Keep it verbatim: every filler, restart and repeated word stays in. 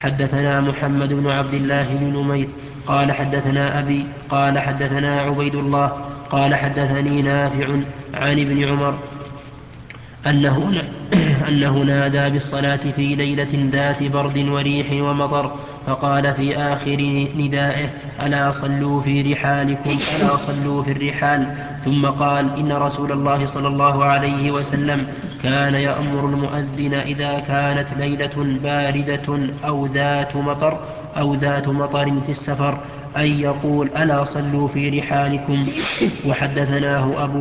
حدثنا محمد بن عبد الله بن نمير قال حدثنا أبي قال حدثنا عبيد الله قال حدثني نافع عن ابن عمر أنه, أنه نادى بالصلاة في ليلة ذات برد وريح ومطر فقال في آخر ندائه ألا صلوا في رحالكم ألا صلوا في الرحال ثم قال إن رسول الله صلى الله عليه وسلم كان يأمر المؤذن إذا كانت ليلة باردة أو ذات مطر أو ذات مطر في السفر أن يقول ألا صلوا في رحالكم. وحدثناه أبو